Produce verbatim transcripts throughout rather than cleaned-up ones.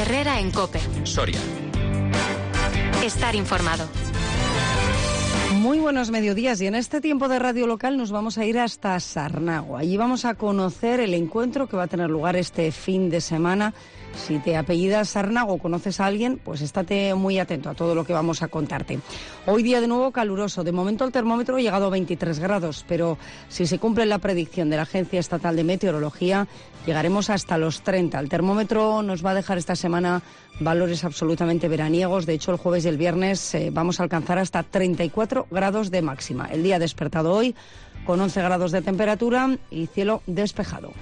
Herrera en COPE. Soria. Estar informado. Muy buenos mediodías y en este tiempo de radio local nos vamos a ir hasta Sarnago. Allí vamos a conocer el encuentro que va a tener lugar este fin de semana. Si te apellidas Sarnago o conoces a alguien, pues estate muy atento a todo lo que vamos a contarte. Hoy día de nuevo caluroso. De momento el termómetro ha llegado a veintitrés grados, pero si se cumple la predicción de la Agencia Estatal de Meteorología, llegaremos hasta los treinta. El termómetro nos va a dejar esta semana valores absolutamente veraniegos. De hecho, el jueves y el viernes eh, vamos a alcanzar hasta treinta y cuatro grados de máxima. El día ha despertado hoy con once grados de temperatura y cielo despejado.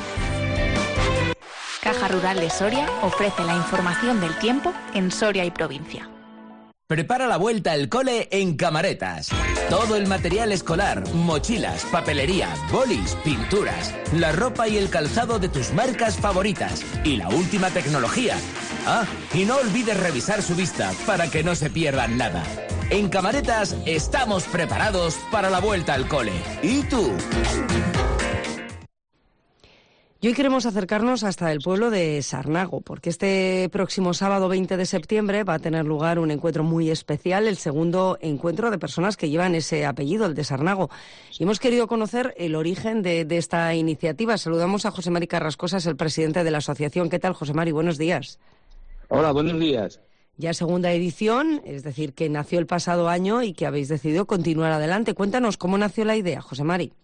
Caja Rural de Soria ofrece la información del tiempo en Soria y provincia. Prepara la vuelta al cole en Camaretas. Todo el material escolar, mochilas, papelería, bolis, pinturas, la ropa y el calzado de tus marcas favoritas y la última tecnología. Ah, y no olvides revisar su vista para que no se pierdan nada. En Camaretas estamos preparados para la vuelta al cole. ¿Y tú? Y hoy queremos acercarnos hasta el pueblo de Sarnago, porque este próximo sábado veinte de septiembre va a tener lugar un encuentro muy especial, el segundo encuentro de personas que llevan ese apellido, el de Sarnago. Y hemos querido conocer el origen de, de esta iniciativa. Saludamos a José Mari Carrascosas, el presidente de la asociación. ¿Qué tal, José Mari? Buenos días. Hola, buenos días. Ya segunda edición, es decir, que nació el pasado año y que habéis decidido continuar adelante. Cuéntanos cómo nació la idea, José Mari.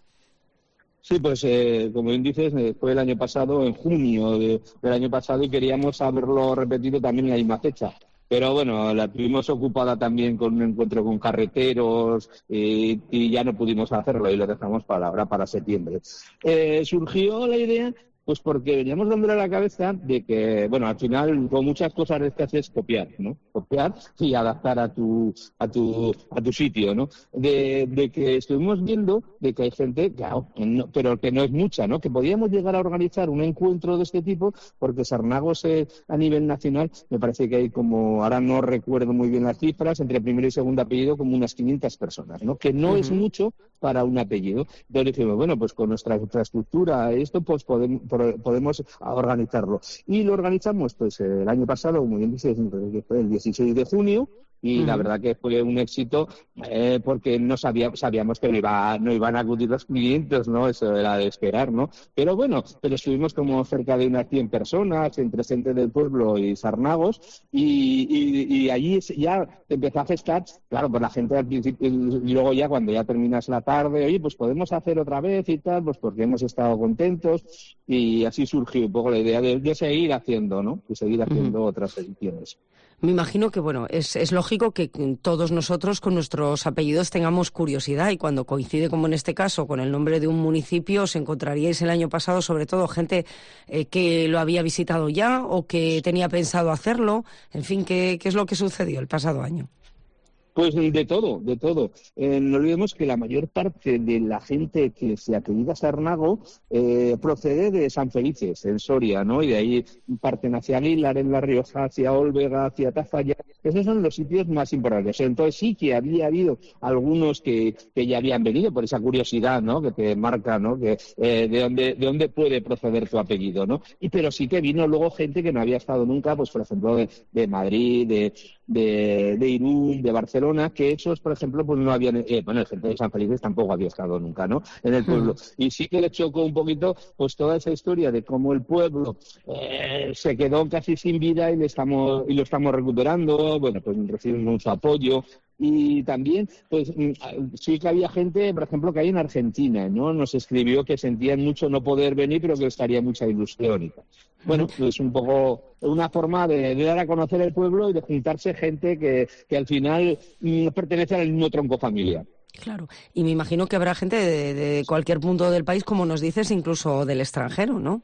Sí, pues eh, como bien dices, eh, fue el año pasado, en junio de, del año pasado, y queríamos haberlo repetido también en la misma fecha. Pero bueno, la tuvimos ocupada también con un encuentro con carreteros eh, y ya no pudimos hacerlo y lo dejamos para ahora, para septiembre. Eh, surgió la idea pues porque veníamos dándole a la cabeza de que, bueno, al final con muchas cosas que haces es copiar, ¿no? Copiar y adaptar a tu a tu a tu sitio, ¿no? De, de que estuvimos viendo de que hay gente, claro, no, pero que no es mucha, ¿no? Que podíamos llegar a organizar un encuentro de este tipo, porque Sarnago se, a nivel nacional me parece que hay como, ahora no recuerdo muy bien las cifras, entre primero y segundo apellido como unas quinientas personas, ¿no? Que no uh-huh. es mucho para un apellido. Entonces dijimos, bueno, pues con nuestra infraestructura, esto pues podemos podemos organizarlo. Y lo organizamos pues el año pasado, como bien dices, fue el dieciséis de junio, y uh-huh. la verdad que fue un éxito eh, porque no sabíamos, sabíamos que no, iba, no iban a acudir los clientes, ¿no? Eso era de esperar, ¿no? Pero bueno, pero estuvimos como cerca de unas cien personas entre gente del pueblo y Sarnagos, y, y, y allí ya empezó a gestar, claro, pues la gente al principio, y luego ya cuando ya terminas la tarde, oye, pues podemos hacer otra vez y tal, pues porque hemos estado contentos, y así surgió un poco la idea de, de seguir haciendo, ¿no? De seguir haciendo uh-huh. otras ediciones. Me imagino que, bueno, es, es lógico que todos nosotros con nuestros apellidos tengamos curiosidad, y cuando coincide, como en este caso, con el nombre de un municipio, os encontraríais el año pasado sobre todo gente eh, que lo había visitado ya o que tenía pensado hacerlo. En fin, ¿qué, qué es lo que sucedió el pasado año? Pues de todo, de todo. Eh, no olvidemos que la mayor parte de la gente que se apellida Sarnago eh, procede de San Felices, en Soria, ¿no? Y de ahí parten hacia Aguilar, en La Rioja, hacia Olvega, hacia Tafalla. Esos son los sitios más importantes. Entonces sí que había habido algunos que, que ya habían venido por esa curiosidad, ¿no? Que te marca, ¿no? Que eh, de dónde de dónde puede proceder tu apellido, ¿no? Y pero sí que vino luego gente que no había estado nunca, pues por ejemplo de, de Madrid, de, de, de Irún, de Barcelona, que esos, por ejemplo, pues no habían, eh, bueno, el gente de San Felices tampoco había estado nunca, ¿no? En el pueblo. Mm. Y sí que le chocó un poquito, pues toda esa historia de cómo el pueblo eh, se quedó casi sin vida y le estamos y lo estamos recuperando. Bueno, pues recibimos mucho apoyo. Y también, pues sí que había gente, por ejemplo, que hay en Argentina, ¿no? Nos escribió que sentían mucho no poder venir, pero que les haría mucha ilusión y tal. Bueno, pues un poco una forma de, de dar a conocer el pueblo y de juntarse gente que, que al final mmm, pertenece al mismo tronco familiar. Claro, y me imagino que habrá gente de, de cualquier punto del país, como nos dices, incluso del extranjero, ¿no?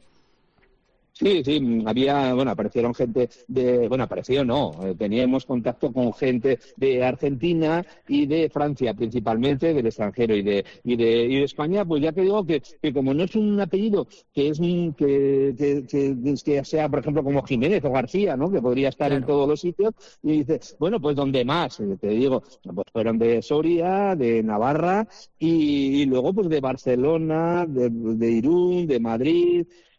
Sí, sí, había, bueno, aparecieron gente de, bueno, apareció no, eh, teníamos contacto con gente de Argentina y de Francia principalmente, del extranjero y de y de, y de España, pues ya te digo que, que como no es un apellido que es un, que, que, que, que sea, por ejemplo, como Jiménez o García, ¿no? Que podría estar claro. en todos los sitios, y dices, bueno, pues donde más, te digo, pues fueron de Soria, de Navarra y, y luego pues de Barcelona, de, de Irún, de Madrid.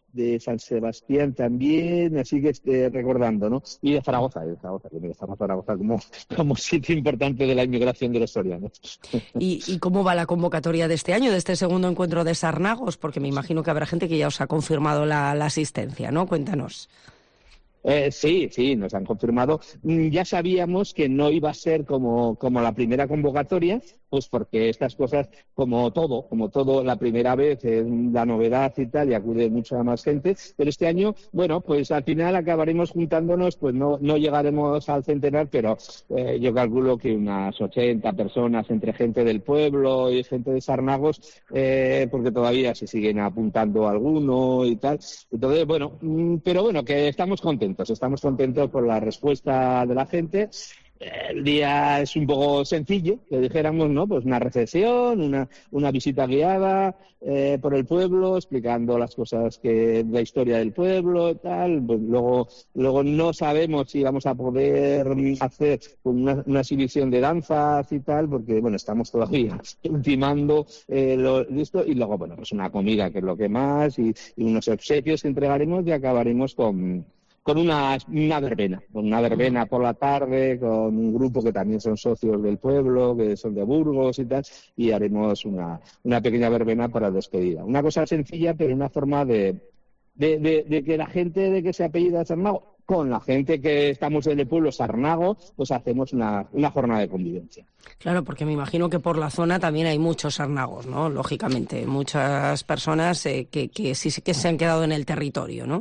de San Sebastián también, así que eh, recordando, ¿no? Y de Zaragoza, de Zaragoza, que estamos Zaragoza como, como sitio importante de la inmigración de los sorianos. ¿Y, ¿Y cómo va la convocatoria de este año, de este segundo encuentro de Sarnagos? Porque me imagino que habrá gente que ya os ha confirmado la, la asistencia, ¿no? Cuéntanos. Eh, sí, sí, nos han confirmado. Ya sabíamos que no iba a ser como, como la primera convocatoria, pues porque estas cosas, como todo, como todo, la primera vez es la novedad y tal, y acude mucha más gente, pero este año, bueno, pues al final acabaremos juntándonos, pues no, no llegaremos al centenar, pero eh, yo calculo que unas ochenta personas entre gente del pueblo y gente de Sarnagos, eh, porque todavía se siguen apuntando alguno y tal. Entonces, bueno, pero bueno, que estamos contentos, estamos contentos por la respuesta de la gente. El día es un poco sencillo, que dijéramos, ¿no? Pues una recepción, una, una visita guiada eh, por el pueblo, explicando las cosas que la historia del pueblo y tal. Pues luego, luego no sabemos si vamos a poder hacer una, una exhibición de danzas y tal, porque bueno, estamos todavía ultimando eh, lo, esto. Y luego, bueno, pues una comida, que es lo que más, y, y unos obsequios que entregaremos y acabaremos con... con una, una verbena, con una verbena por la tarde, con un grupo que también son socios del pueblo, que son de Burgos y tal, y haremos una, una pequeña verbena para despedida. Una cosa sencilla, pero una forma de, de, de, de que la gente de que se apellida Sarnago, con la gente que estamos en el pueblo Sarnago, pues hacemos una, una jornada de convivencia. Claro, porque me imagino que por la zona también hay muchos sarnagos, ¿no? Lógicamente, muchas personas eh, que, que sí que se han quedado en el territorio, ¿no?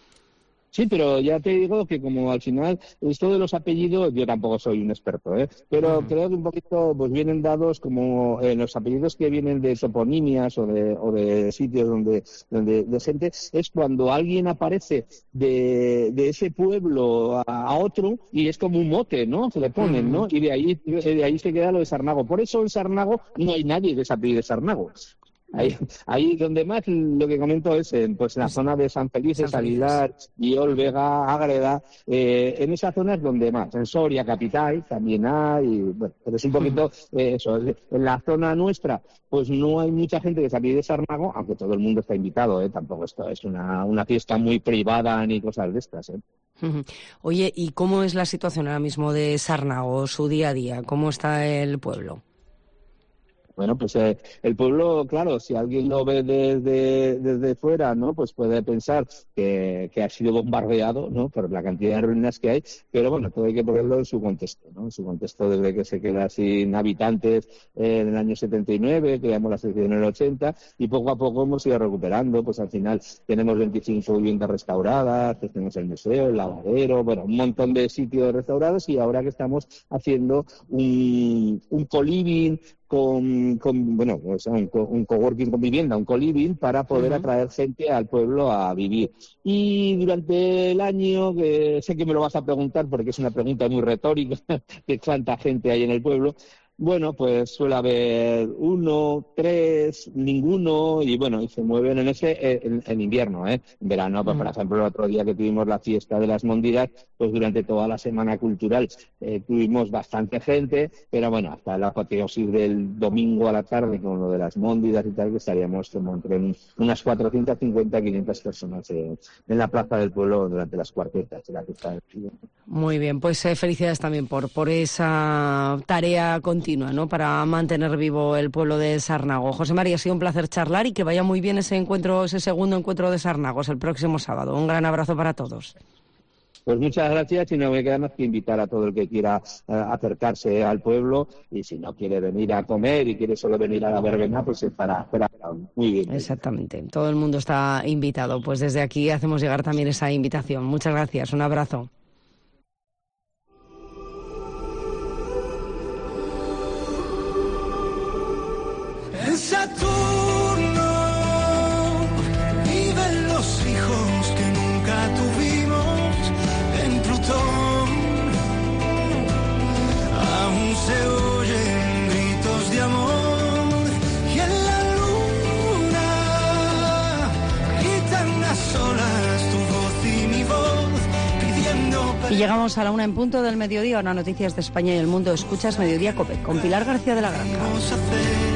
Sí, pero ya te digo que como al final esto de los apellidos, yo tampoco soy un experto, ¿eh? Pero uh-huh. creo que un poquito pues vienen dados como eh, los apellidos que vienen de toponimias o de, o de sitios donde, donde de gente, es cuando alguien aparece de, de ese pueblo a, a otro y es como un mote, ¿no? Se le ponen, ¿no? Y de ahí, de ahí se queda lo de Sarnago. Por eso en Sarnago no hay nadie que se apellide Sarnago. Ahí, ahí donde más lo que comento es en, pues en la zona de San Felices, Aguilar, Guiol, Vega, Ágreda, eh, en esas zonas donde más, en Soria capital también hay, bueno, pero es un poquito eh, eso, en la zona nuestra pues no hay mucha gente que se apellide de Sarnago, aunque todo el mundo está invitado, eh, tampoco esto es una, una fiesta muy privada ni cosas de estas, eh. Oye, ¿y cómo es la situación ahora mismo de Sarnago, su día a día? ¿Cómo está el pueblo? Bueno, pues eh, el pueblo, claro, si alguien lo ve desde, desde fuera, ¿no? Pues puede pensar que, que ha sido bombardeado, ¿no? Por la cantidad de ruinas que hay, pero bueno, todo hay que ponerlo en su contexto, ¿no? En su contexto desde que se queda sin habitantes eh, en el año setenta y nueve, creamos la sección en el ochenta, y poco a poco hemos ido recuperando, pues al final tenemos veinticinco viviendas restauradas, tenemos el museo, el lavadero, bueno, un montón de sitios restaurados, y ahora que estamos haciendo un, un co-living, Con, con, bueno, pues un, un coworking con vivienda, un co-living, para poder uh-huh. atraer gente al pueblo a vivir. Y durante el año, que sé que me lo vas a preguntar porque es una pregunta muy retórica, que cuánta gente hay en el pueblo, bueno, pues suele haber uno, tres, ninguno, y bueno, y se mueven en ese en, en invierno, ¿eh? En verano, pues, por ejemplo, el otro día que tuvimos la fiesta de las Móndidas, pues durante toda la semana cultural eh, tuvimos bastante gente, pero bueno, hasta la apoteosis del domingo a la tarde con lo de las Móndidas y tal, que estaríamos como entre un, unas cuatrocientas cincuenta a quinientas personas eh, en la plaza del pueblo durante las cuartetas. La que está. Muy bien, pues eh, felicidades también por, por esa tarea continua, ¿no? Para mantener vivo el pueblo de Sarnago. José María, ha sido un placer charlar y que vaya muy bien ese encuentro, ese segundo encuentro de Sarnagos el próximo sábado. Un gran abrazo para todos. Pues muchas gracias, y no me queda más que invitar a todo el que quiera uh, acercarse al pueblo, y si no quiere venir a comer y quiere solo venir a la verbena, pues para, para muy bien. Exactamente, todo el mundo está invitado. Pues desde aquí hacemos llegar también esa invitación. Muchas gracias, un abrazo. En Saturno viven los hijos que nunca tuvimos. En Plutón aún se oyen gritos de amor, y en la luna gritan las olas tu voz y mi voz pidiendo. Y llegamos a la una en punto del mediodía. Ahora noticias de España y el mundo. Escuchas Mediodía COPE con Pilar García de la Granja.